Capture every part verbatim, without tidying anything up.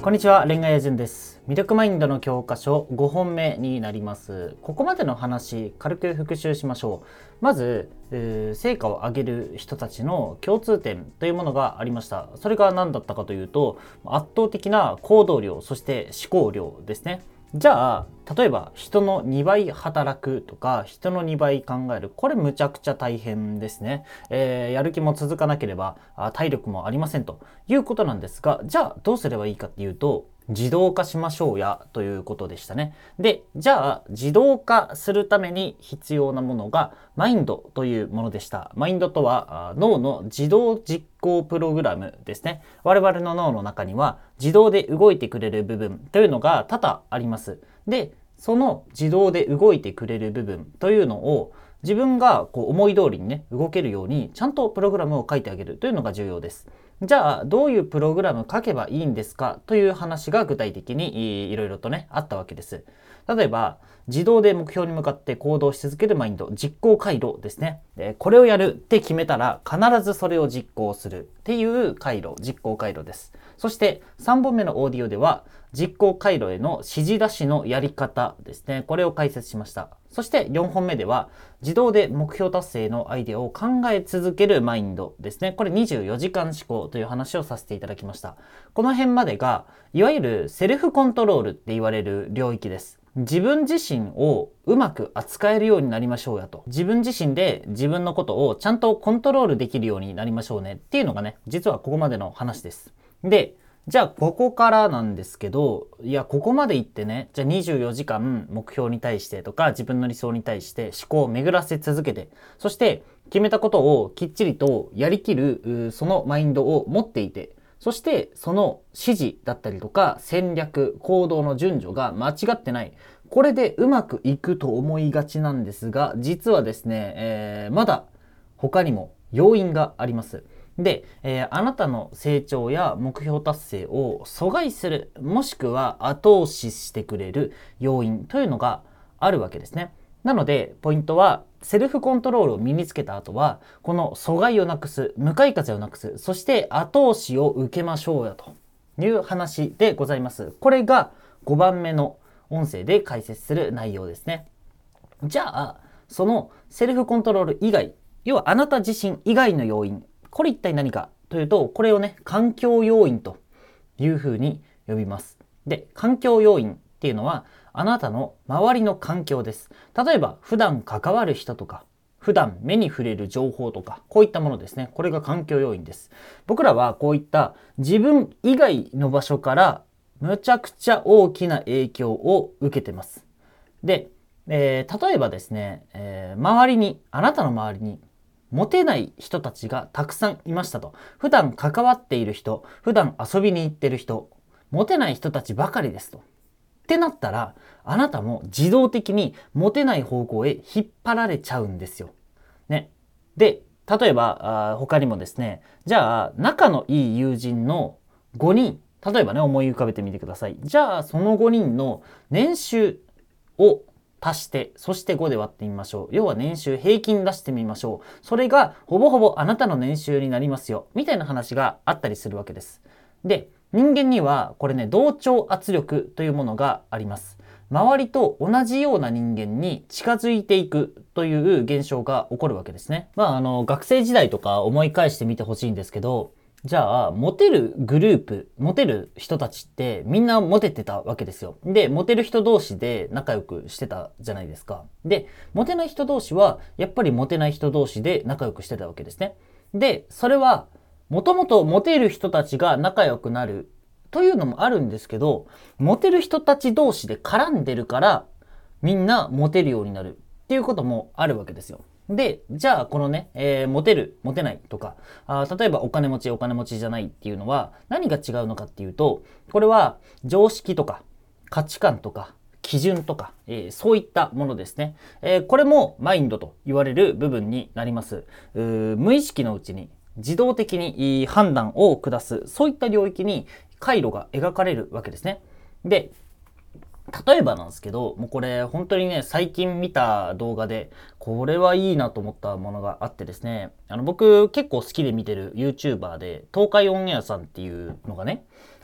こんにちは、恋愛エージェンです。魅力マインドの教科書ごほんめになります。ここまでの話、軽く復習しましょう。まず、えー成果を上げる人たちの共通点というものがありました。それが何だったかというと、圧倒的な行動量、そして思考量ですね。じゃあ、例えば人のにばい働くとか、人のにばい考える。これむちゃくちゃ大変ですね。えーやる気も続かなければあ体力もありませんということなんですが、じゃあどうすればいいかっていうと、自動化しましょうやということでしたね。で、じゃあ自動化するために必要なものがマインドというものでした。マインドとはあ脳の自動実行プログラムですね。我々の脳の中には自動で動いてくれる部分というのが多々あります。で、その自動で動いてくれる部分というのを自分がこう思い通りにね動けるようにちゃんとプログラムを書いてあげるというのが重要です。じゃあどういうプログラム書けばいいんですかという話が具体的にいろいろとねあったわけです。例えば自動で目標に向かって行動し続けるマインド、実行回路ですね。これをやるって決めたら必ずそれを実行するっていう回路、実行回路です。そしてさんぼんめのオーディオでは実行回路への指示出しのやり方ですね。これを解説しました。そしてよんほんめでは自動で目標達成のアイデアを考え続けるマインドですね。これにじゅうよじかん思考という話をさせていただきました。この辺までがいわゆるセルフコントロールって言われる領域です。自分自身をうまく扱えるようになりましょうやと。自分自身で自分のことをちゃんとコントロールできるようになりましょうねっていうのがね、実はここまでの話です。で、じゃあここからなんですけど、いやここまで行ってね、じゃあにじゅうよじかん目標に対してとか自分の理想に対して思考を巡らせ続けて、そして決めたことをきっちりとやりきるそのマインドを持っていて、そしてその指示だったりとか戦略、行動の順序が間違ってない。これでうまくいくと思いがちなんですが、実はですね、えー、まだ他にも要因があります。で、えー、あなたの成長や目標達成を阻害する、もしくは後押ししてくれる要因というのがあるわけですね。なので、ポイントは、セルフコントロールを身につけた後は、この阻害をなくす、向かい風をなくす、そして後押しを受けましょうよという話でございます。これがごばんめの音声で解説する内容ですね。じゃあ、そのセルフコントロール以外、要はあなた自身以外の要因、これ一体何かというと、これをね、環境要因というふうに呼びます。で、環境要因っていうのは、あなたの周りの環境です。例えば、普段関わる人とか、普段目に触れる情報とか、こういったものですね。これが環境要因です。僕らはこういった自分以外の場所からむちゃくちゃ大きな影響を受けてます。で、えー例えばですね、えー周りに、あなたの周りにモテない人たちがたくさんいましたと。普段関わっている人、普段遊びに行ってる人、モテない人たちばかりですと。ってなったら、あなたも自動的にモテない方向へ引っ張られちゃうんですよ。ね。で、例えば、あ他にもですね、じゃあ、仲のいい友人のごにん、例えばね、思い浮かべてみてください。じゃあ、そのごにんの年収を足して、そしてごで割ってみましょう。要は年収平均出してみましょう。それがほぼほぼあなたの年収になりますよ。みたいな話があったりするわけです。で、人間にはこれね、同調圧力というものがあります。周りと同じような人間に近づいていくという現象が起こるわけですね。まあ、あの、学生時代とか思い返してみてほしいんですけど、じゃあ、モテるグループ、モテる人たちってみんなモテてたわけですよ。で、モテる人同士で仲良くしてたじゃないですか。で、モテない人同士は、やっぱりモテない人同士で仲良くしてたわけですね。で、それは、もともとモテる人たちが仲良くなるというのもあるんですけど、モテる人たち同士で絡んでるから、みんなモテるようになるっていうこともあるわけですよ。で、じゃあこのね、えーモテる、モテないとか、あー例えばお金持ち、お金持ちじゃないっていうのは何が違うのかっていうと、これは常識とか価値観とか基準とか、えーそういったものですね。えーこれもマインドと言われる部分になります。うー無意識のうちに自動的にいい判断を下す、そういった領域に回路が描かれるわけですね。で、例えばなんですけど、もうこれ本当にね、最近見た動画で、これはいいなと思ったものがあってですね、あの僕結構好きで見てる YouTuber で、東海オンエアさんっていうのがね、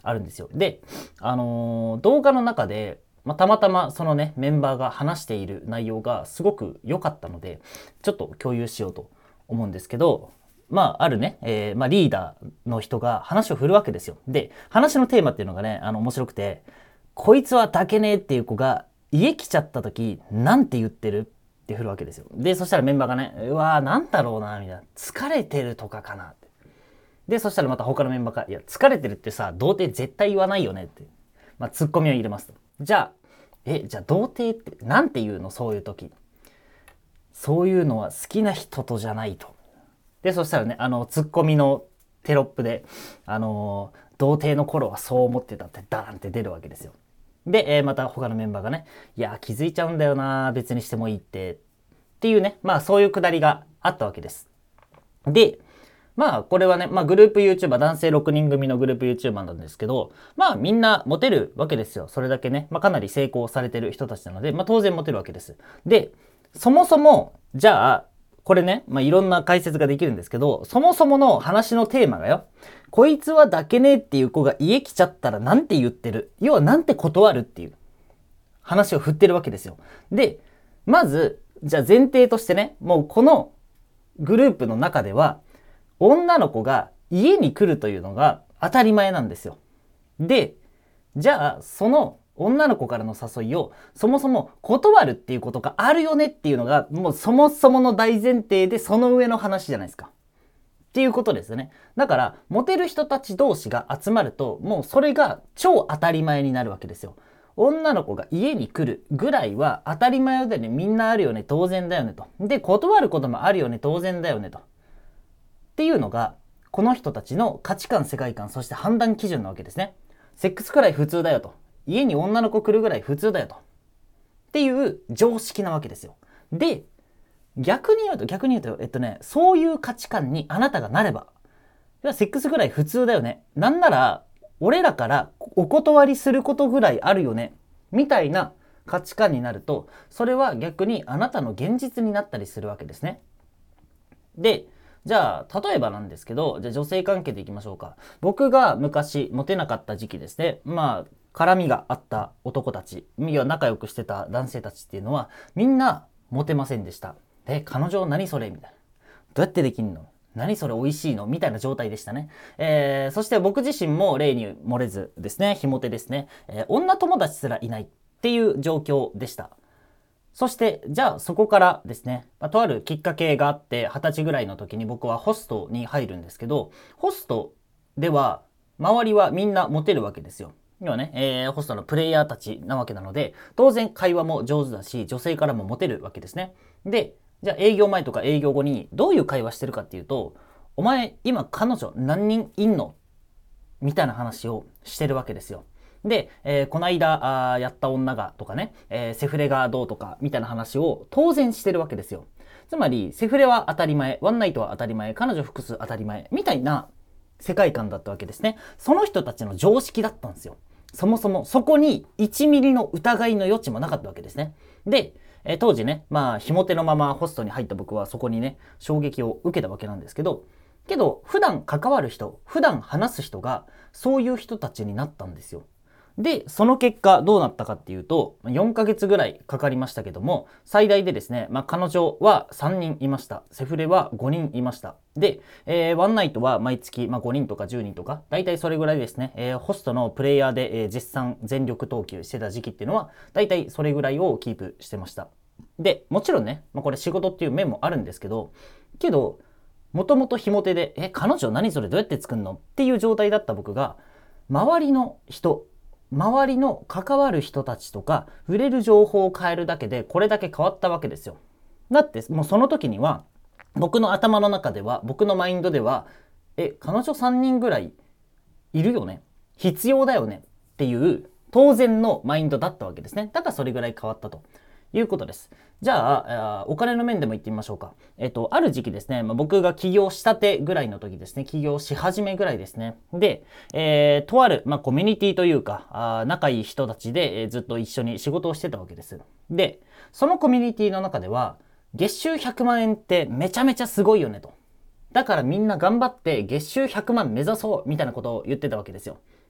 あるんですよ。で、あのー動画の中で、まあ、たまたまそのね、メンバーが話している内容がすごく良かったので、ちょっと共有しようと思うんですけど、まあ、あるね、えーまあ、リーダーの人が話を振るわけですよ。で、話のテーマっていうのがね、あの、面白くて、こいつは抱けねえっていう子が家来ちゃった時、なんて言ってるって振るわけですよ。で、そしたらメンバーがね、うわーなんだろうな、みたいな。疲れてるとかかなって。で、そしたらまた他のメンバーが、いや、疲れてるってさ、童貞絶対言わないよねって。まあ、ツッコミを入れますと。じゃあ、え、じゃあ童貞ってなんて言うのそういう時。そういうのは好きな人とじゃないと。で、そしたらね、あの、ツッコミのテロップで、あのー童貞の頃はそう思ってたってダーンって出るわけですよ。で、えーまた他のメンバーがね、いや、気づいちゃうんだよな、別にしてもいいって。っていうね、まあそういうくだりがあったわけです。で、まあこれはね、まあグループ YouTuber、男性ろくにん組のグループ YouTuber なんですけど、まあみんなモテるわけですよ。それだけね、まあかなり成功されてる人たちなので、まあ当然モテるわけです。で、そもそも、じゃあ、これね、まあいろんな解説ができるんですけど、そもそもの話のテーマがよ、こいつは抱けねえっていう子が家来ちゃったらなんて言ってる。要はなんて断るっていう話を振ってるわけですよ。で、まず、じゃあ前提としてね、もうこのグループの中では、女の子が家に来るというのが当たり前なんですよ。で、じゃあその女の子からの誘いをそもそも断るっていうことがあるよねっていうのがもうそもそもの大前提でその上の話じゃないですか。っていうことですよね。だからモテる人たち同士が集まるともうそれが超当たり前になるわけですよ。女の子が家に来るぐらいは当たり前だよね、みんなあるよね、当然だよねと。で、断ることもあるよね、当然だよねと。っていうのがこの人たちの価値観、世界観、そして判断基準なわけですね。セックスくらい普通だよと。家に女の子来るぐらい普通だよと。っていう常識なわけですよ。で、逆に言うと、逆に言うと、えっとね、そういう価値観にあなたがなれば、いやセックスぐらい普通だよね。なんなら、俺らからお断りすることぐらいあるよね。みたいな価値観になると、それは逆にあなたの現実になったりするわけですね。で、じゃあ、例えばなんですけど、じゃあ女性関係でいきましょうか。僕が昔モテなかった時期ですね。まあ、絡みがあった男たち、いや仲良くしてた男性たちっていうのは、みんなモテませんでした。で、彼女何それみたいな。どうやってできんの何それ美味しいのみたいな状態でしたね。えー、そして僕自身も例に漏れずですね、ひも手ですね、えー、女友達すらいないっていう状況でした。そして、じゃあそこからですね、まあ、とあるきっかけがあって、はたちぐらいの時に僕はホストに入るんですけど、ホストでは、周りはみんなモテるわけですよ。要はね、えー、ホストのプレイヤーたちなわけなので、当然会話も上手だし、女性からもモテるわけですね。で、じゃあ営業前とか営業後にどういう会話してるかっていうと、お前今彼女何人いんのみたいな話をしてるわけですよ。で、えー、この間あやった女がとかね、えー、セフレがどうとかみたいな話を当然してるわけですよ。つまりセフレは当たり前、ワンナイトは当たり前、彼女複数当たり前みたいな世界観だったわけですね。その人たちの常識だったんですよ。そもそもそこにいちミリの疑いの余地もなかったわけですね。で、えー、当時ね、まあひも手のままホストに入った僕はそこにね衝撃を受けたわけなんですけど、けど普段関わる人、普段話す人がそういう人たちになったんですよ。で、その結果どうなったかっていうと、よんかげつぐらいかかりましたけども、最大でですね、まあ、彼女はさんにんいました。セフレはごにんいました。で、えー、ワンナイトは毎月、まあ、ごにんとかじゅうにんとか、だいたいそれぐらいですね、えー、ホストのプレイヤーで、えー、絶賛全力投球してた時期っていうのは、だいたいそれぐらいをキープしてました。で、もちろんね、まあ、これ仕事っていう面もあるんですけど、けど、もともとひも手で、え、彼女何それどうやって作るのっていう状態だった僕が、周りの人、周りの関わる人たちとか触れる情報を変えるだけでこれだけ変わったわけですよ。だってもうその時には僕の頭の中では、僕のマインドでは、え、彼女さんにんぐらいいるよね、必要だよねっていう当然のマインドだったわけですね。だからそれぐらい変わったということです。じゃあ、お金の面でも言ってみましょうか。えっと、ある時期ですね、まあ、僕が起業したてぐらいの時ですね、起業し始めぐらいですね。で、えー、とある、まあ、コミュニティというか、あ仲いい人たちで、えー、ずっと一緒に仕事をしてたわけです。で、そのコミュニティの中では、月収ひゃくまんえんってめちゃめちゃすごいよねと。だからみんな頑張って月収ひゃくまん目指そうみたいなことを言ってたわけですよ。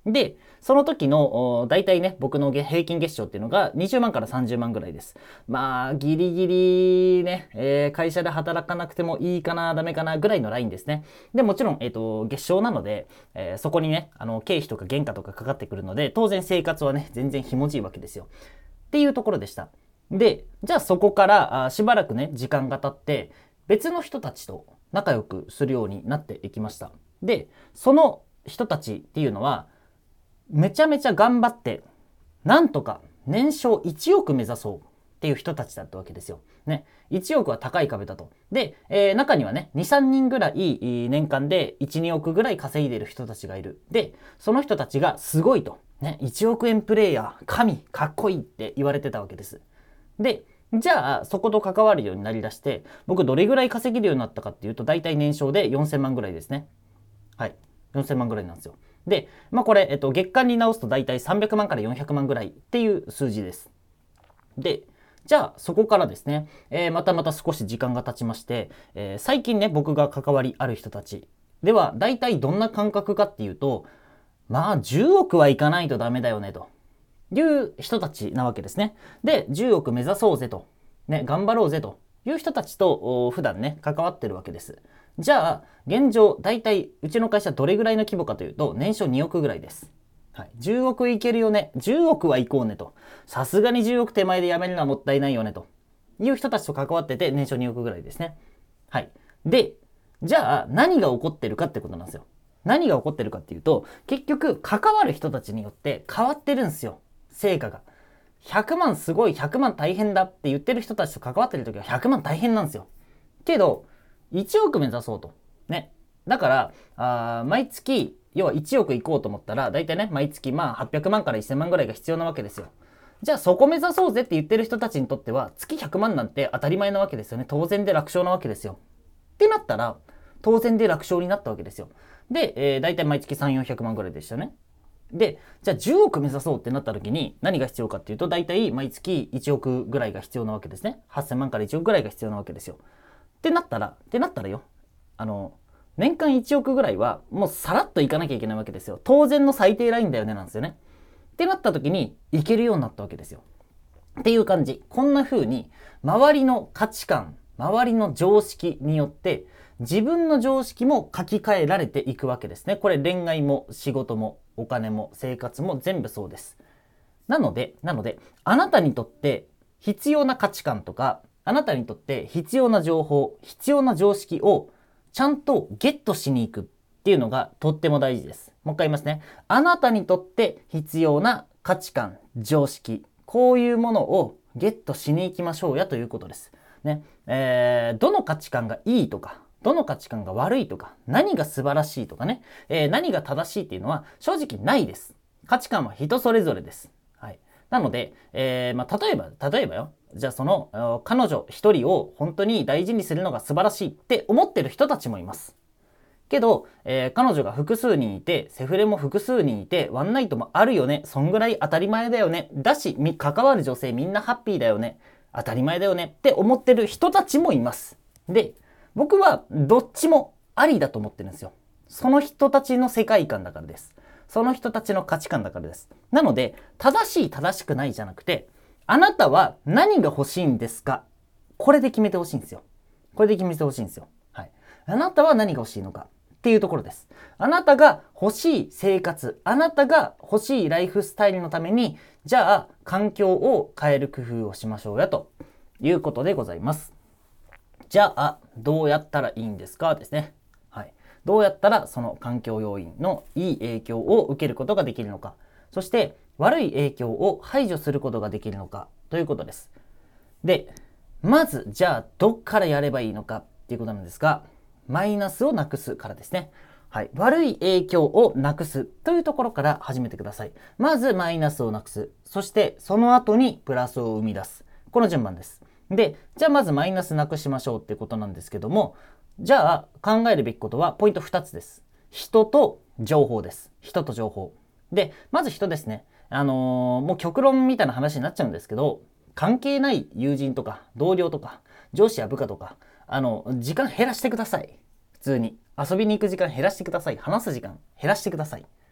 で、その時の大体ね、僕の平均月賞っていうのがにじゅうまんからさんじゅうまんぐらいです。まあ、ギリギリね、えー、会社で働かなくてもいいかな、ダメかなぐらいのラインですね。で、もちろん、えっと、月賞なので、えー、そこにね、あの、経費とか原価とかかかってくるので、当然生活はね、全然ひもじいわけですよ。っていうところでした。で、じゃあそこからあしばらくね、時間が経って、別の人たちと仲良くするようになっていきました。で、その人たちっていうのは、めちゃめちゃ頑張って、なんとか年商いちおく目指そうっていう人たちだったわけですよ。ね。いちおくは高い壁だと。で、えー、中にはね、に、さんにんぐらい年間でいち、におくぐらい稼いでる人たちがいる。で、その人たちがすごいと。ね、いちおくえんプレイヤー、神、かっこいいって言われてたわけです。で、じゃあそこと関わるようになりだして、僕どれぐらい稼げるようになったかっていうと、大体年商でよんせんまんぐらいですね。はい。よんせんまんぐらいなんですよ。で、まあこれ、えっと、月間に直すと大体さんびゃくまんからよんひゃくまんぐらいっていう数字です。で、じゃあそこからですね、えー、またまた少し時間が経ちまして、えー、最近ね、僕が関わりある人たちでは、大体どんな感覚かっていうと、まあじゅうおくはいかないとダメだよねという人たちなわけですね。で、じゅうおく目指そうぜと、ね、頑張ろうぜという人たちと普段ね、関わってるわけです。じゃあ、現状、だいたいうちの会社どれぐらいの規模かというと、年商におくぐらいです。はい。じゅうおくいけるよね。じゅうおくは行こうねと。さすがにじゅうおく手前でやめるのはもったいないよねという人たちと関わってて、年商におくぐらいですね。はい。で、じゃあ何が起こってるかってことなんですよ。何が起こってるかっていうと、結局関わる人たちによって変わってるんですよ。成果が。ひゃくまんすごい、ひゃくまん大変だって言ってる人たちと関わってる時はひゃくまん大変なんですよ。けど、いちおく目指そうと。ね。だから、あ毎月、要はいちおく行こうと思ったら、だいたいね、毎月まあはっぴゃくまんからせんまんぐらいが必要なわけですよ。じゃあそこ目指そうぜって言ってる人たちにとっては、月ひゃくまんなんて当たり前なわけですよね。当然で楽勝なわけですよ。ってなったら、当然で楽勝になったわけですよ。で、えー、だいたい毎月さん、よんひゃくまんぐらいでしたね。で、じゃあじゅうおく目指そうってなった時に何が必要かっていうと、だいたい毎月いちおくぐらいが必要なわけですね。はっせんまんからいちおくぐらいが必要なわけですよ。ってなったら、ってなったらよ、あの、年間いちおくぐらいはもうさらっといかなきゃいけないわけですよ。当然の最低ラインだよねなんですよね。ってなった時にいけるようになったわけですよ。っていう感じ。こんな風に周りの価値観、周りの常識によって自分の常識も書き換えられていくわけですね。これ恋愛も仕事もお金も生活も全部そうです。なので、なので、あなたにとって必要な価値観とか、あなたにとって必要な情報、必要な常識をちゃんとゲットしに行くっていうのがとっても大事です。もう一回言いますね。あなたにとって必要な価値観、常識、こういうものをゲットしに行きましょうやということです。ね。えー、どの価値観がいいとか、どの価値観が悪いとか、何が素晴らしいとかね、えー、何が正しいっていうのは正直ないです。価値観は人それぞれです。はい。なので、えーまあ、例えば、例えばよ、じゃあその彼女一人を本当に大事にするのが素晴らしいって思ってる人たちもいます。けど、えー、彼女が複数人いて、セフレも複数人いて、ワンナイトもあるよね。そんぐらい当たり前だよね。だし、関わる女性みんなハッピーだよね。当たり前だよねって思ってる人たちもいます。で、僕はどっちもありだと思ってるんですよ。その人たちの世界観だからです。その人たちの価値観だからです。なので、正しい正しくないじゃなくて、あなたは何が欲しいんですか？これで決めてほしいんですよ。これで決めてほしいんですよ。はい。あなたは何が欲しいのかっていうところです。あなたが欲しい生活、あなたが欲しいライフスタイルのために、じゃあ環境を変える工夫をしましょうやということでございます。じゃあ、どうやったらいいんですかですね。はい。どうやったらその環境要因のいい影響を受けることができるのか。そして悪い影響を排除することができるのかということです。で、まずじゃあどっからやればいいのかっていうことなんですが、マイナスをなくすからですね。はい。悪い影響をなくすというところから始めてください。まずマイナスをなくす。そしてその後にプラスを生み出す。この順番です。で、じゃあまずマイナスなくしましょうっていうことなんですけども、じゃあ考えるべきことはポイントふたつです。人と情報です。人と情報。で、まず人ですね。あのー、もう極論みたいな話になっちゃうんですけど、関係ない友人とか同僚とか上司や部下とか、あの、時間減らしてください。普通に。遊びに行く時間減らしてください。話す時間減らしてください。っ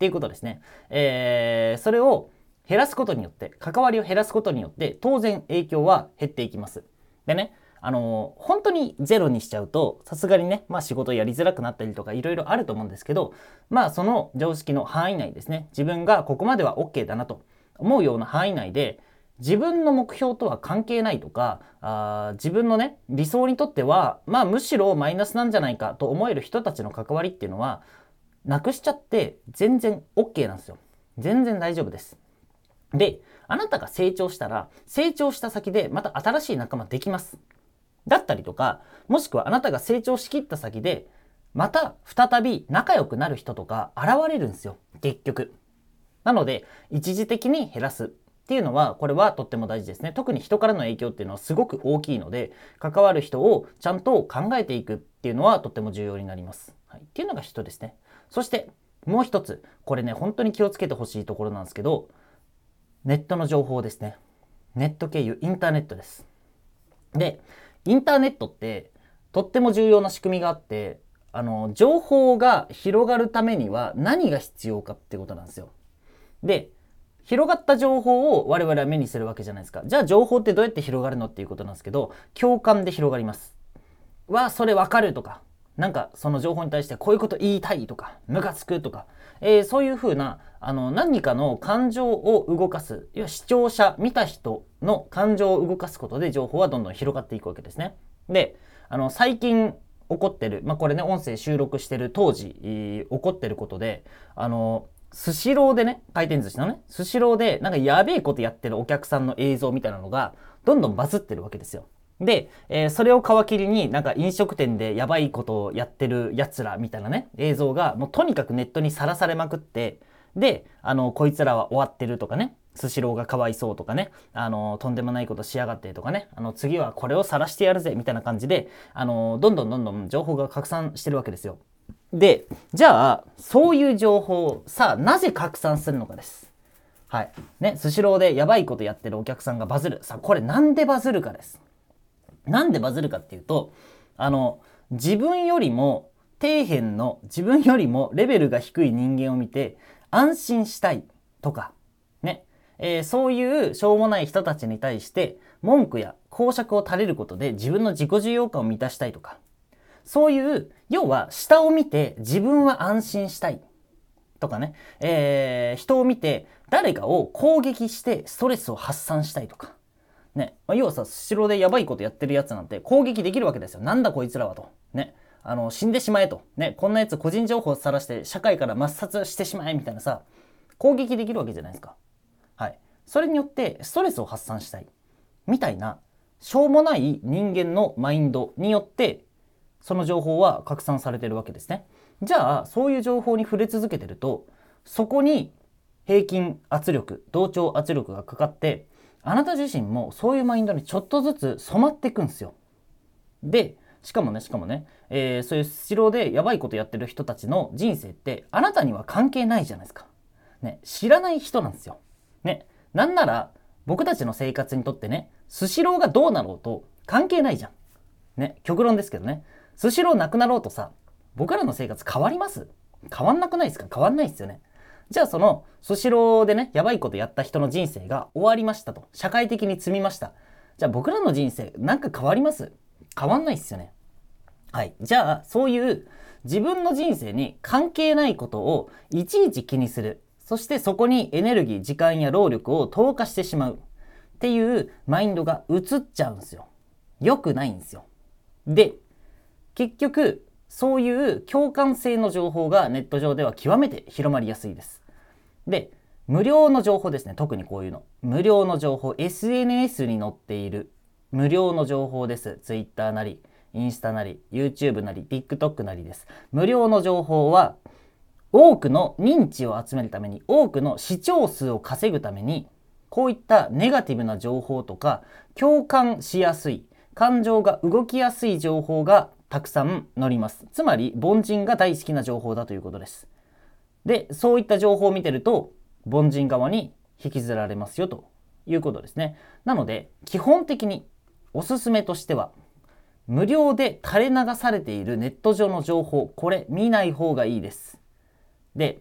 っていうことですね。えー、それを減らすことによって、関わりを減らすことによって当然影響は減っていきます。でね、あのー、本当にゼロにしちゃうとさすがにね、まあ仕事やりづらくなったりとかいろいろあると思うんですけど、まあその常識の範囲内ですね、自分がここまでは OK だなと思うような範囲内で、自分の目標とは関係ないとか、あ自分のね理想にとってはまあむしろマイナスなんじゃないかと思える人たちの関わりっていうのはなくしちゃって全然 OK なんですよ。全然大丈夫です。で、あなたが成長したら成長した先でまた新しい仲間できます。だったりとか、もしくはあなたが成長しきった先でまた再び仲良くなる人とか現れるんですよ、結局。なので一時的に減らすっていうのは、これはとっても大事ですね。特に人からの影響っていうのはすごく大きいので、関わる人をちゃんと考えていくっていうのはとっても重要になります。はい、っていうのが人ですね。そしてもう一つ、これね本当に気をつけてほしいところなんですけど、ネットの情報ですね。ネット経由、インターネットです。で、インターネットってとっても重要な仕組みがあって、あの情報が広がるためには何が必要かってことなんですよ。で、広がった情報を我々は目にするわけじゃないですか。じゃあ情報ってどうやって広がるのっていうことなんですけど、共感で広がります。わあ、それわかるとか、なんかその情報に対してこういうこと言いたいとか、ムカつくとか、えー、そういうふうなあの何かの感情を動かす、要は視聴者、見た人の感情を動かすことで情報はどんどん広がっていくわけですね。で、あの最近起こってる、まあこれね音声収録してる当時、えー、起こってることで、あのスシローでね、回転寿司のね、スシローでなんかやべえことやってるお客さんの映像みたいなのがどんどんバズってるわけですよ。で、えー、それを皮切りになんか飲食店でやばいことをやってるやつらみたいなね、映像がもうとにかくネットにさらされまくって、で、あの、こいつらは終わってるとかね、スシローがかわいそうとかね、あの、とんでもないことしやがってとかね、あの、次はこれを晒してやるぜみたいな感じで、あの、どんどんどんどん情報が拡散してるわけですよ。で、じゃあそういう情報をさあなぜ拡散するのかです。はいね、スシローでやばいことやってるお客さんがバズる。さあこれなんでバズるかです。なんでバズるかっていうと、あの自分よりも底辺の自分よりもレベルが低い人間を見て安心したいとかね、えー、そういうしょうもない人たちに対して文句や講釈を垂れることで自分の自己重要感を満たしたいとか、そういう要は下を見て自分は安心したいとかね、えー、人を見て誰かを攻撃してストレスを発散したいとかね、まあ、要はさ、スシローでやばいことやってるやつなんて攻撃できるわけですよ。なんだこいつらはとね、あの死んでしまえとね、こんなやつ個人情報を晒して社会から抹殺してしまえみたいなさ、攻撃できるわけじゃないですか。はい、それによってストレスを発散したいみたいなしょうもない人間のマインドによってその情報は拡散されてるわけですね。じゃあそういう情報に触れ続けてると、そこに平均圧力、同調圧力がかかって、あなた自身もそういうマインドにちょっとずつ染まっていくんですよ。で、しかもね、しかもね、えー、そういうスシローでやばいことやってる人たちの人生ってあなたには関係ないじゃないですか。ね、知らない人なんですよ。ね、なんなら僕たちの生活にとってね、スシローがどうなろうと関係ないじゃん。ね、極論ですけどね。スシローなくなろうとさ、僕らの生活変わります？変わんなくないですか？変わんないですよね。じゃあそのスシローでね、やばいことやった人の人生が終わりましたと。社会的に積みました。じゃあ僕らの人生なんか変わります？変わんないですよね。はい。じゃあそういう自分の人生に関係ないことをいちいち気にする。そしてそこにエネルギー、時間や労力を投下してしまうっていうマインドが移っちゃうんですよ。良くないんですよ。で、結局そういう共感性の情報がネット上では極めて広まりやすいです。で、無料の情報ですね。特にこういうの。無料の情報、エスエヌエス に載っている無料の情報です。Twitter なり、インスタなり、YouTube なり、TikTok なりです。無料の情報は多くの認知を集めるために、多くの視聴数を稼ぐために、こういったネガティブな情報とか、共感しやすい、感情が動きやすい情報がたくさん載ります。つまり凡人が大好きな情報だということです。で、そういった情報を見てると凡人側に引きずられますよということですね。なので基本的におすすめとしては、無料で垂れ流されているネット上の情報、これ見ない方がいいです。で、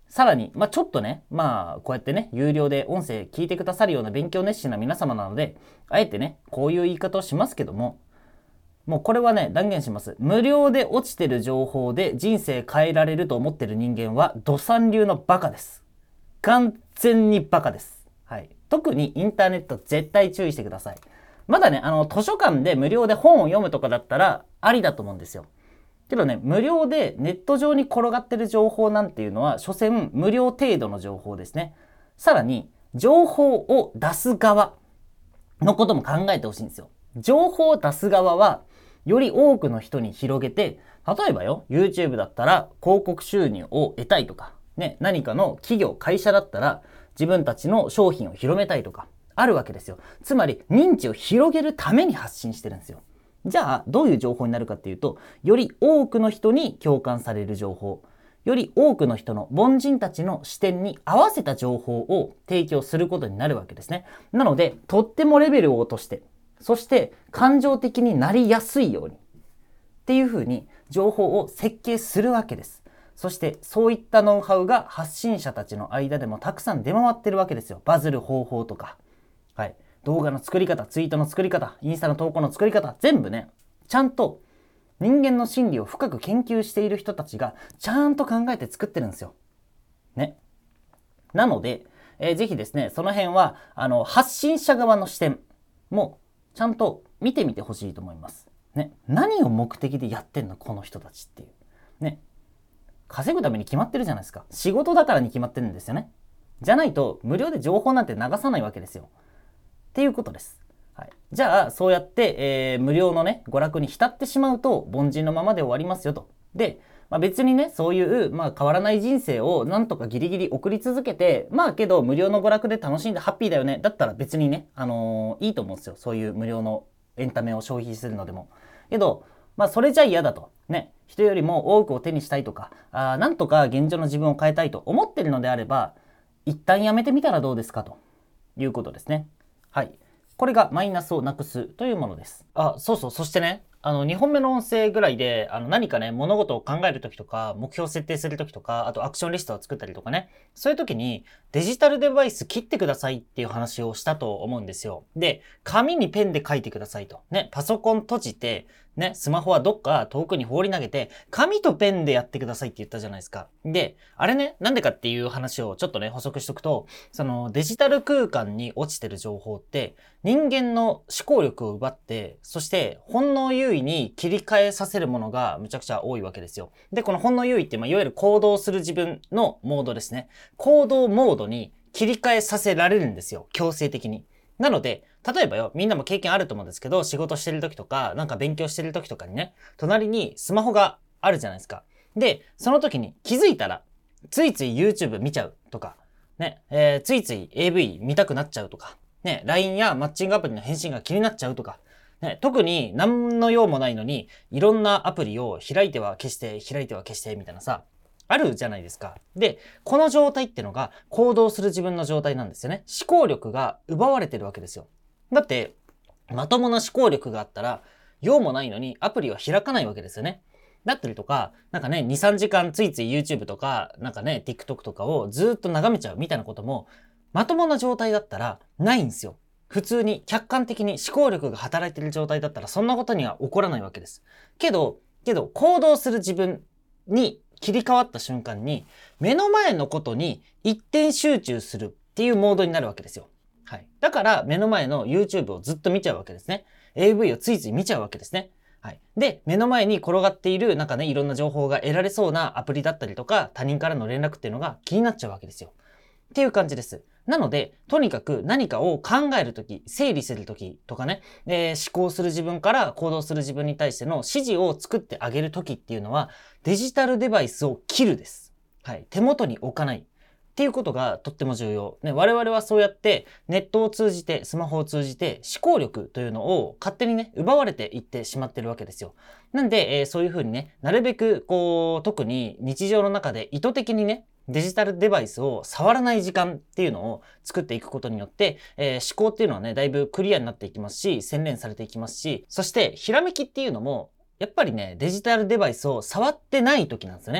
さらに、まあ、ちょっとね、まあ、こうやってね、有料で音声聞いてくださるような勉強熱心な皆様なので、あえてね、こういう言い方をしますけども、もうこれはね、断言します。無料で落ちてる情報で人生変えられると思ってる人間は、土産流のバカです。完全にバカです。はい。特にインターネット絶対注意してください。まだね、あの、図書館で無料で本を読むとかだったら、ありだと思うんですよ。けどね、無料でネット上に転がってる情報なんていうのは、所詮無料程度の情報ですね。さらに、情報を出す側のことも考えてほしいんですよ。情報を出す側は、より多くの人に広げて、例えばよ、YouTube だったら広告収入を得たいとか、ね、何かの企業、会社だったら自分たちの商品を広めたいとか、あるわけですよ。つまり、認知を広げるために発信してるんですよ。じゃあ、どういう情報になるかっていうと、より多くの人に共感される情報、より多くの人の凡人たちの視点に合わせた情報を提供することになるわけですね。なので、とってもレベルを落として、そして感情的になりやすいようにっていうふうに情報を設計するわけです。そしてそういったノウハウが発信者たちの間でもたくさん出回ってるわけですよ。バズる方法とか、はい、動画の作り方、ツイートの作り方、インスタの投稿の作り方、全部ね、ちゃんと人間の心理を深く研究している人たちがちゃんと考えて作ってるんですよ。ね。なので、えー、ぜひですね、その辺はあの発信者側の視点もちゃんと見てみてほしいと思います。ね、何を目的でやってんのこの人たちっていう。ね、稼ぐために決まってるじゃないですか。仕事だからに決まってるんですよね。じゃないと無料で情報なんて流さないわけですよ。っていうことです。はい、じゃあそうやって、えー、無料のね娯楽に浸ってしまうと凡人のままで終わりますよと。で、まあ、別にねそういう、まあ、変わらない人生をなんとかギリギリ送り続けて、まあけど無料の娯楽で楽しんでハッピーだよねだったら別にね、あのー、いいと思うんですよ。そういう無料のエンタメを消費するのでも。けど、まあ、それじゃ嫌だと。ね、人よりも多くを手にしたいとか、あなんとか現状の自分を変えたいと思ってるのであれば、一旦やめてみたらどうですかということですね。はい。これがマイナスをなくすというものです。あ、そうそう。そしてね、あの、にほんめの音声ぐらいで、あの、何かね、物事を考えるときとか、目標設定するときとか、あとアクションリストを作ったりとかね、そういうときにデジタルデバイス切ってくださいっていう話をしたと思うんですよ。で、紙にペンで書いてくださいと。ね、パソコン閉じて、ね、スマホはどっか遠くに放り投げて、紙とペンでやってくださいって言ったじゃないですか。で、あれね、なんでかっていう話をちょっとね、補足しとくと、そのデジタル空間に落ちてる情報って、人間の思考力を奪って、そして本能優位に切り替えさせるものがむちゃくちゃ多いわけですよ。で、この本能優位って、まあ、いわゆる行動する自分のモードですね。行動モードに切り替えさせられるんですよ。強制的に。なので、例えばよ、みんなも経験あると思うんですけど、仕事してる時とか、なんか勉強してる時とかにね、隣にスマホがあるじゃないですか。で、その時に気づいたら、ついつい YouTube 見ちゃうとか、ね、えー、ついつい エーブイ 見たくなっちゃうとか、ね、ライン やマッチングアプリの返信が気になっちゃうとか、ね、特に何の用もないのに、いろんなアプリを開いては消して、開いては消して、みたいなさ、あるじゃないですか。で、この状態ってのが行動する自分の状態なんですよね。思考力が奪われてるわけですよ。だって、まともな思考力があったら、用もないのにアプリは開かないわけですよね。だったりとか、なんかね、に、さんじかんついつい YouTube とか、なんかね、TikTok とかをずっと眺めちゃうみたいなことも、まともな状態だったらないんですよ。普通に客観的に思考力が働いている状態だったらそんなことには起こらないわけです。けど、けど行動する自分に切り替わった瞬間に目の前のことに一点集中するっていうモードになるわけですよ。はい。だから目の前の YouTube をずっと見ちゃうわけですね。エーブイ をついつい見ちゃうわけですね。はい。で、目の前に転がっているなんかね、いろんな情報が得られそうなアプリだったりとか他人からの連絡っていうのが気になっちゃうわけですよ。っていう感じです。なので、とにかく何かを考えるとき、整理するときとかね、えー、思考する自分から行動する自分に対しての指示を作ってあげるときっていうのは、デジタルデバイスを切るです。はい。手元に置かない。っていうことがとっても重要。ね、我々はそうやってネットを通じて、スマホを通じて思考力というのを勝手にね、奪われていってしまってるわけですよ。なんで、えー、そういうふうにね、なるべくこう、特に日常の中で意図的にね、デジタルデバイスを触らない時間っていうのを作っていくことによって、えー、思考っていうのはね、だいぶクリアになっていきますし、洗練されていきますし、そしてひらめきっていうのも、やっぱりね、デジタルデバイスを触ってない時なんですよね。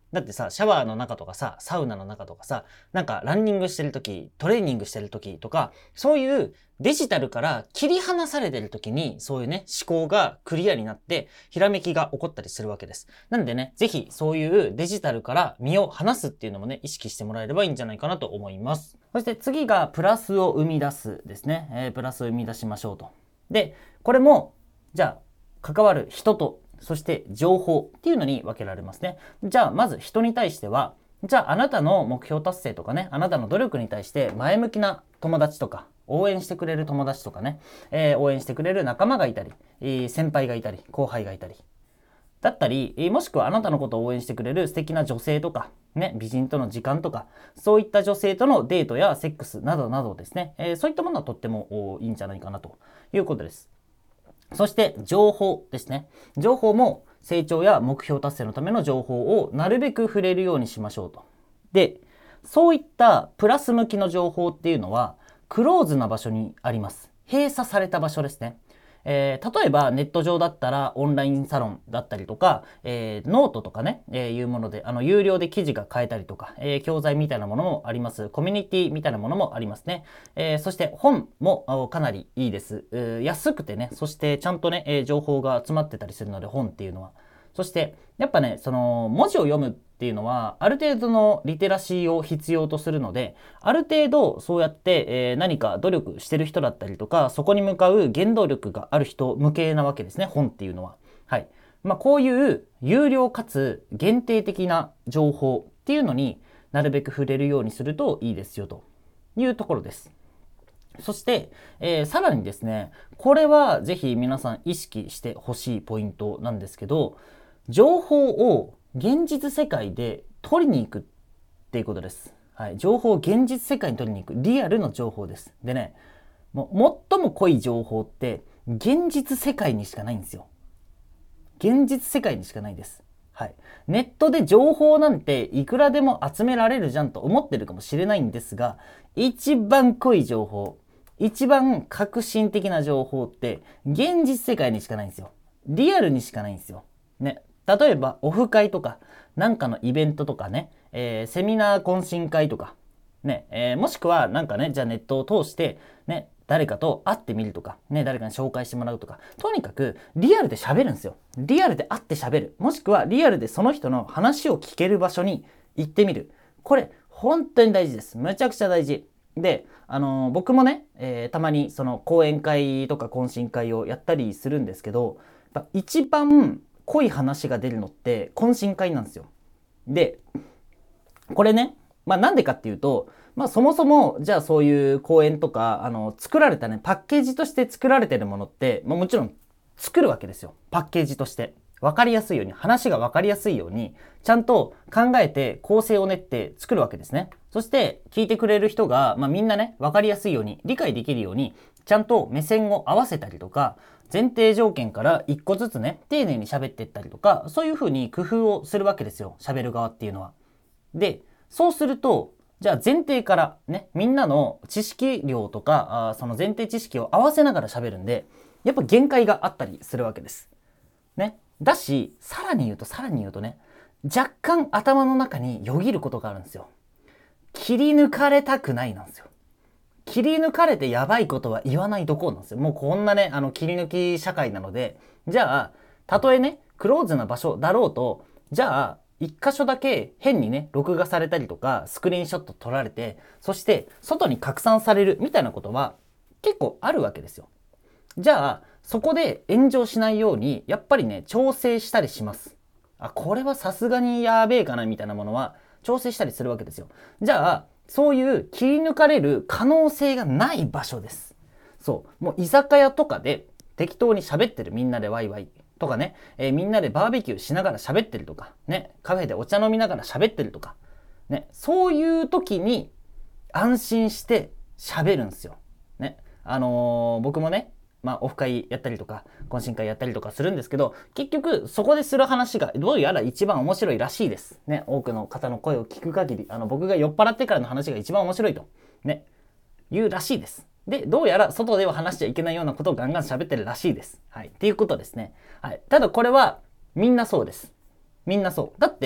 だってさ、シャワーの中とかさ、サウナの中とかさ、なんかランニングしてる時、トレーニングしてる時とか、そういうデジタルから切り離されてる時に、そういうね、思考がクリアになって、ひらめきが起こったりするわけです。なんでね、ぜひそういうデジタルから身を離すっていうのもね、意識してもらえればいいんじゃないかなと思います。そして次がプラスを生み出すですね。えー、プラスを生み出しましょうと。で、これも、じゃあ、関わる人と、そして情報っていうのに分けられますね。じゃあまず人に対しては、じゃああなたの目標達成とかね、あなたの努力に対して前向きな友達とか、応援してくれる友達とかね、えー、応援してくれる仲間がいたり、えー、先輩がいたり、後輩がいたり、だったり、もしくはあなたのことを応援してくれる素敵な女性とか、ね、美人との時間とか、そういった女性とのデートやセックスなどなどですね、えー、そういったものはとってもいいんじゃないかなということです。そして情報ですね。情報も成長や目標達成のための情報をなるべく触れるようにしましょうと。で、そういったプラス向きの情報っていうのはクローズな場所にあります。閉鎖された場所ですね。えー、例えばネット上だったらオンラインサロンだったりとか、えー、ノートとかね、えー、いうものであの有料で記事が買えたりとか、えー、教材みたいなものもあります。コミュニティみたいなものもありますね。えー、そして本もかなりいいです。安くてね、そしてちゃんとね、えー、情報が集まってたりするので本っていうのは。そしてやっぱね、その文字を読むっていうのはある程度のリテラシーを必要とするので、ある程度そうやって、えー、何か努力してる人だったりとか、そこに向かう原動力がある人向けなわけですね、本っていうのは。はい。まあこういう有料かつ限定的な情報っていうのになるべく触れるようにするといいですよというところです。そして、えー、さらにですね、これはぜひ皆さん意識してほしいポイントなんですけど、情報を現実世界で取りに行くっていうことです。はい、情報を現実世界に取りに行く。リアルの情報です。でね、もう最も濃い情報って現実世界にしかないんですよ。現実世界にしかないです。はい。ネットで情報なんていくらでも集められるじゃんと思ってるかもしれないんですが、一番濃い情報、一番革新的な情報って現実世界にしかないんですよ。リアルにしかないんですよ。ね。例えばオフ会とかなんかのイベントとかね、えー、セミナー懇親会とかね、えー、もしくはなんかね、じゃあネットを通してね、誰かと会ってみるとかね、誰かに紹介してもらうとか、とにかくリアルで喋るんですよ。リアルで会って喋る、もしくはリアルでその人の話を聞ける場所に行ってみる。これ本当に大事です。むちゃくちゃ大事で、あのー、僕もね、えー、たまにその講演会とか懇親会をやったりするんですけど、やっぱ一番濃い話が出るのって懇親会なんですよ。で、これね、まあなんでかっていうと、まあそもそもじゃあそういう講演とか、あの、作られたね、パッケージとして作られてるものって、まあもちろん作るわけですよ。パッケージとして。わかりやすいように、話がわかりやすいように、ちゃんと考えて構成を練って作るわけですね。そして聞いてくれる人が、まあみんなね、わかりやすいように、理解できるように、ちゃんと目線を合わせたりとか、前提条件から一個ずつね、丁寧に喋っていったりとか、そういう風に工夫をするわけですよ。喋る側っていうのは。で、そうすると、じゃあ前提からね、みんなの知識量とか、あその前提知識を合わせながら喋るんで、やっぱ限界があったりするわけです。ね。だし、さらに言うとさらに言うとね、若干頭の中によぎることがあるんですよ。切り抜かれたくないなんですよ。切り抜かれてやばいことは言わないどころなんですよ。もうこんなね、あの切り抜き社会なので、じゃあ、たとえね、クローズな場所だろうと、じゃあ、一箇所だけ変にね、録画されたりとか、スクリーンショット撮られて、そして外に拡散されるみたいなことは結構あるわけですよ。じゃあ、そこで炎上しないように、やっぱりね、調整したりします。あ、これはさすがにやべえかなみたいなものは調整したりするわけですよ。じゃあ、そういう切り抜かれる可能性がない場所です。そう。もう居酒屋とかで適当に喋ってる、みんなでワイワイとかね、えー、みんなでバーベキューしながら喋ってるとか、ね、カフェでお茶飲みながら喋ってるとか、ね、そういう時に安心して喋るんですよ。ね。あのー、僕もね、まあ、オフ会やったりとか懇親会やったりとかするんですけど、結局そこでする話がどうやら一番面白いらしいですね。多くの方の声を聞く限り、あの僕が酔っ払ってからの話が一番面白いとね言うらしいです。で、どうやら外では話しちゃいけないようなことをガンガン喋ってるらしいです。はい、っていうことですね。はい、ただこれはみんなそうです。みんなそう。だって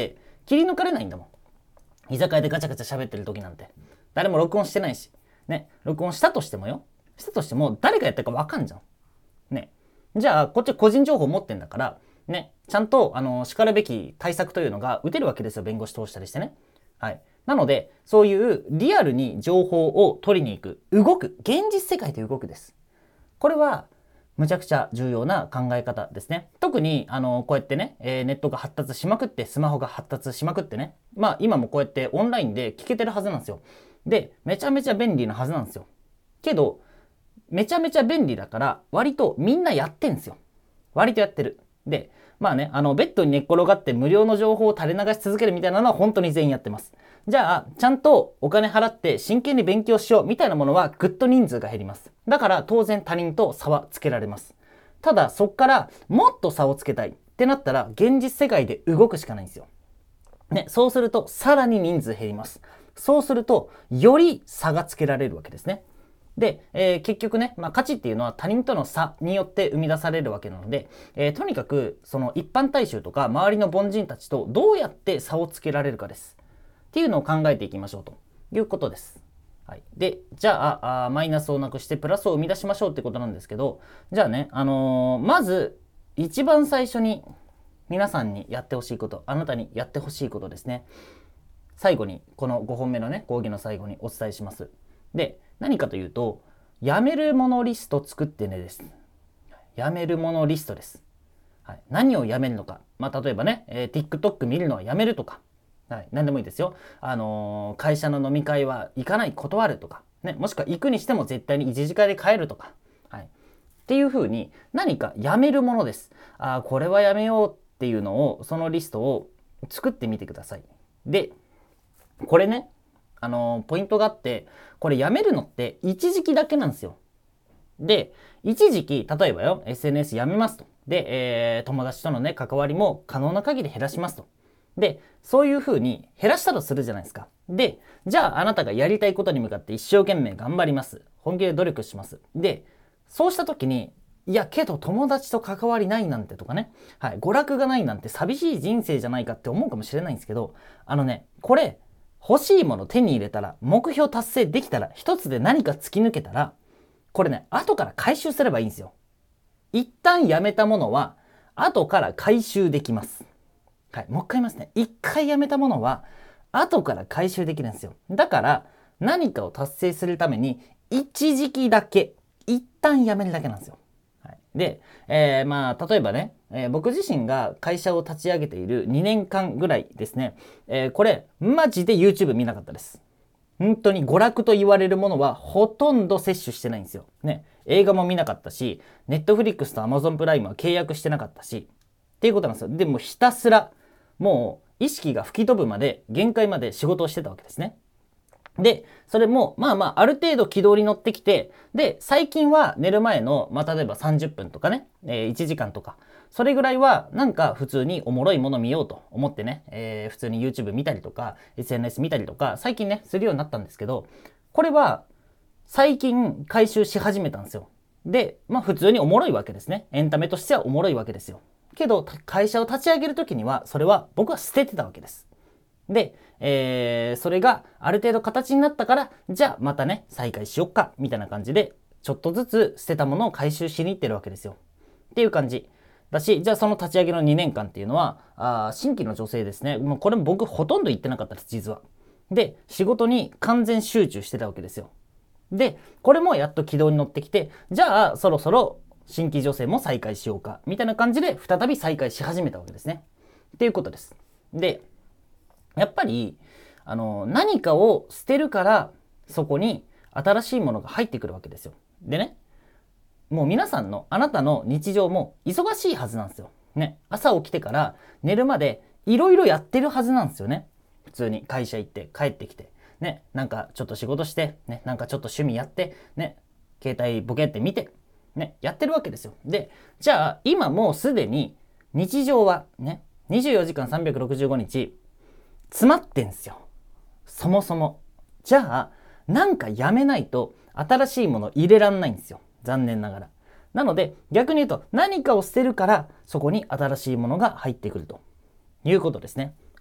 切り抜かれないんだもん。居酒屋でガチャガチャ喋ってる時なんて誰も録音してないしね。録音したとしてもよしたとしても誰がやってるか分かんじゃんね。じゃあこっち個人情報持ってんだからね、ちゃんとあの叱るべき対策というのが打てるわけですよ、弁護士通したりしてね。はい。なのでそういうリアルに情報を取りに行く、動く、現実世界で動くです。これはむちゃくちゃ重要な考え方ですね。特にあのこうやってね、えー、ネットが発達しまくって、スマホが発達しまくってね、まあ今もこうやってオンラインで聞けてるはずなんですよ。でめちゃめちゃ便利なはずなんですよ。けどめちゃめちゃ便利だから割とみんなやってんですよ。割とやってる。でまあね、あのベッドに寝っ転がって無料の情報を垂れ流し続けるみたいなのは本当に全員やってます。じゃあちゃんとお金払って真剣に勉強しようみたいなものはぐっと人数が減ります。だから当然他人と差はつけられます。ただそっからもっと差をつけたいってなったら現実世界で動くしかないんですよ。ね、そうするとさらに人数減ります。そうするとより差がつけられるわけですね。で、えー、結局ね、まあ、価値っていうのは他人との差によって生み出されるわけなので、えー、とにかくその一般大衆とか周りの凡人たちとどうやって差をつけられるかですっていうのを考えていきましょうということです。はい、でじゃああマイナスをなくしてプラスを生み出しましょうってことなんですけど、じゃあね、あのー、まず一番最初に皆さんにやってほしいこと、あなたにやってほしいことですね。最後にこのごほんめのね講義の最後にお伝えします。で何かというと、やめるものリスト作ってねです。やめるものリストです。はい、何をやめるのか、まあ、例えばね、えー、TikTok 見るのはやめるとか、はい、何でもいいですよ。あのー、会社の飲み会は行かない、断るとか、ね、もしくは行くにしても絶対に一次会で帰るとか、はい、っていう風に何かやめるものです。あ、これはやめようっていうのを、そのリストを作ってみてください。でこれね、あのー、ポイントがあって、これやめるのって一時期だけなんですよ。で一時期例えばよ エスエヌエス やめますと。で、えー、友達とのね関わりも可能な限り減らしますと。でそういう風に減らしたとするじゃないですか。でじゃああなたがやりたいことに向かって一生懸命頑張ります。本気で努力します。でそうした時に、いやけど友達と関わりないなんてとかね、はい、娯楽がないなんて寂しい人生じゃないかって思うかもしれないんですけど、あのねこれ欲しいもの手に入れたら、目標達成できたら、一つで何か突き抜けたら、これね後から回収すればいいんですよ。一旦やめたものは後から回収できます。はい、もう一回言いますね。一回やめたものは後から回収できるんですよ。だから何かを達成するために一時期だけ一旦やめるだけなんですよ。はい、で、えー、まあ例えばね、えー、僕自身が会社を立ち上げているにねんかんぐらいですね、えー、これマジで YouTube 見なかったです。本当に娯楽と言われるものはほとんど摂取してないんですよ。ね、映画も見なかったし、Netflix と Amazon プライムは契約してなかったしっていうことなんですよ。でもひたすらもう意識が吹き飛ぶまで、限界まで仕事をしてたわけですね。でそれもまあまあある程度軌道に乗ってきて、で最近は寝る前の、まあ、例えばさんじゅっぷんとかね、えー、いちじかんとかそれぐらいはなんか普通におもろいもの見ようと思ってね、えー、普通に YouTube 見たりとか エスエヌエス 見たりとか最近ねするようになったんですけど、これは最近回収し始めたんですよ。でまあ普通におもろいわけですね。エンタメとしてはおもろいわけですよ。けど会社を立ち上げる時にはそれは僕は捨ててたわけです。で、えー、それがある程度形になったから、じゃあまたね再開しよっかみたいな感じでちょっとずつ捨てたものを回収しに行ってるわけですよっていう感じだし、じゃあその立ち上げのにねんかんっていうのはあ新規の女性ですね。もうこれも僕ほとんど行ってなかったです実は。で仕事に完全集中してたわけですよ。でこれもやっと軌道に乗ってきて、じゃあそろそろ新規女性も再開しようかみたいな感じで再び再開し始めたわけですねっていうことです。でやっぱりあの何かを捨てるからそこに新しいものが入ってくるわけですよ。でね、もう皆さんのあなたの日常も忙しいはずなんですよ。ね、朝起きてから寝るまでいろいろやってるはずなんですよね。普通に会社行って帰ってきてね、なんかちょっと仕事してね、なんかちょっと趣味やってね、携帯ボケって見てね、やってるわけですよ。で、じゃあ今もうすでに日常はね、にじゅうよじかんさんびゃくろくじゅうごにち詰まってんすよ。そもそも。じゃあなんかやめないと新しいもの入れらんないんですよ。残念ながら。なので逆に言うと何かを捨てるからそこに新しいものが入ってくるということですね。はい。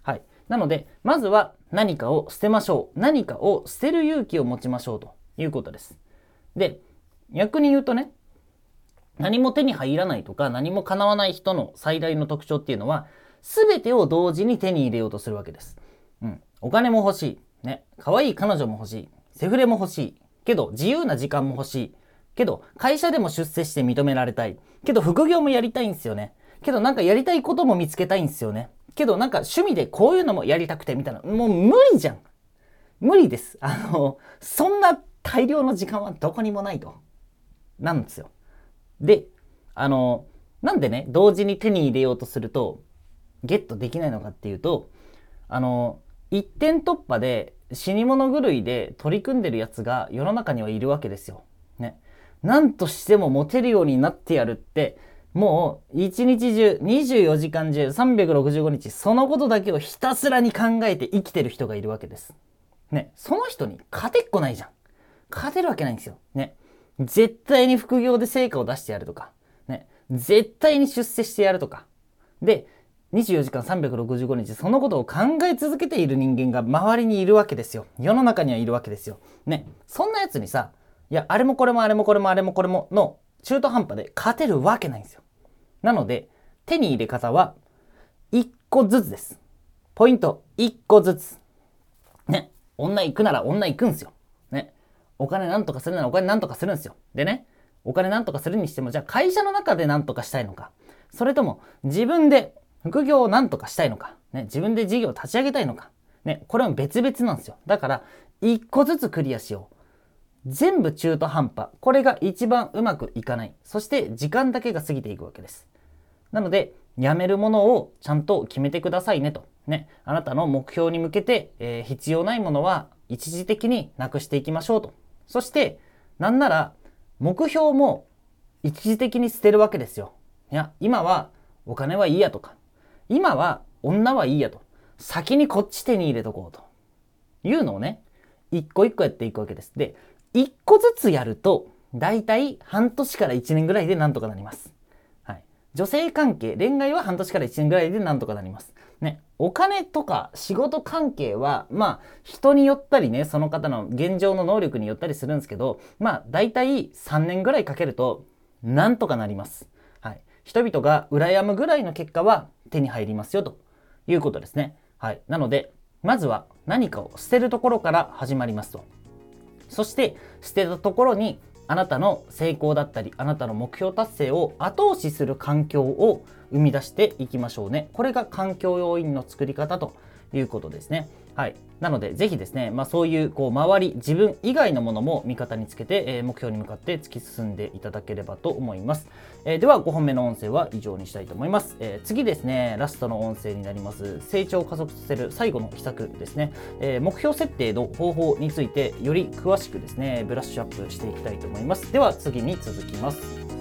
なのでまずは何かを捨てましょう。何かを捨てる勇気を持ちましょうということです。で、逆に言うとね、何も手に入らないとか何も叶わない人の最大の特徴っていうのは、全てを同時に手に入れようとするわけです。うん、お金も欲しい、ね、可愛い彼女も欲しい、セフレも欲しいけど自由な時間も欲しいけど会社でも出世して認められたいけど副業もやりたいんですよね。けどなんかやりたいことも見つけたいんですよね。けどなんか趣味でこういうのもやりたくてみたいな、もう無理じゃん。無理です。あのそんな大量の時間はどこにもないとなんですよ。で、あのなんでね同時に手に入れようとするとゲットできないのかっていうと、あの一点突破で死に物狂いで取り組んでるやつが世の中にはいるわけですよ。ね。なんとしてもモテるようになってやるって、もう一日中にじゅうよじかん中さんびゃくろくじゅうごにちそのことだけをひたすらに考えて生きてる人がいるわけです。ね。その人に勝てっこないじゃん。勝てるわけないんですよ。ね。絶対に副業で成果を出してやるとか、ね。絶対に出世してやるとか。で、にじゅうよじかんさんびゃくろくじゅうごにちそのことを考え続けている人間が周りにいるわけですよ。世の中にはいるわけですよ。ね。そんなやつにさ、いや、あれもこれもあれもこれもあれもこれもの中途半端で勝てるわけないんですよ。なので、手に入れ方はいっこずつです。ポイントいっこずつ。ね。女行くなら女行くんですよ。ね。お金なんとかするならお金なんとかするんですよ。でね、お金なんとかするにしても、じゃあ会社の中でなんとかしたいのか、それとも自分で副業をなんとかしたいのか、ね、自分で事業を立ち上げたいのか、ね、これは別々なんですよ。だからいっこずつクリアしよう。全部中途半端。これが一番うまくいかない。そして時間だけが過ぎていくわけです。なのでやめるものをちゃんと決めてくださいねと。ね、あなたの目標に向けて、えー、必要ないものは一時的になくしていきましょうと。そしてなんなら目標も一時的に捨てるわけですよ。いや、今はお金はいいやとか、今は女はいいやと、先にこっち手に入れとこうというのをね、一個一個やっていくわけです。で、一個ずつやるとだいたい半年からいちねんぐらいでなんとかなります。はい、女性関係、恋愛は半年からいちねんぐらいでなんとかなります。ね、お金とか仕事関係はまあ人によったりね、その方の現状の能力によったりするんですけど、まあだいたいさんねんぐらいかけるとなんとかなります。はい、人々が羨むぐらいの結果は手に入りますよということですね。はい、なのでまずは何かを捨てるところから始まりますと。そして捨てたところにあなたの成功だったりあなたの目標達成を後押しする環境を生み出していきましょうね。これが環境要因の作り方ということですね。はい、なのでぜひですね、まあ、そういうこう周り自分以外のものも味方につけて、えー、目標に向かって突き進んでいただければと思います。えー、ではごほんめの音声は以上にしたいと思います。えー、次ですね、ラストの音声になります成長を加速させる最後の秘策ですね、えー、目標設定の方法についてより詳しくですねブラッシュアップしていきたいと思います。では次に続きます。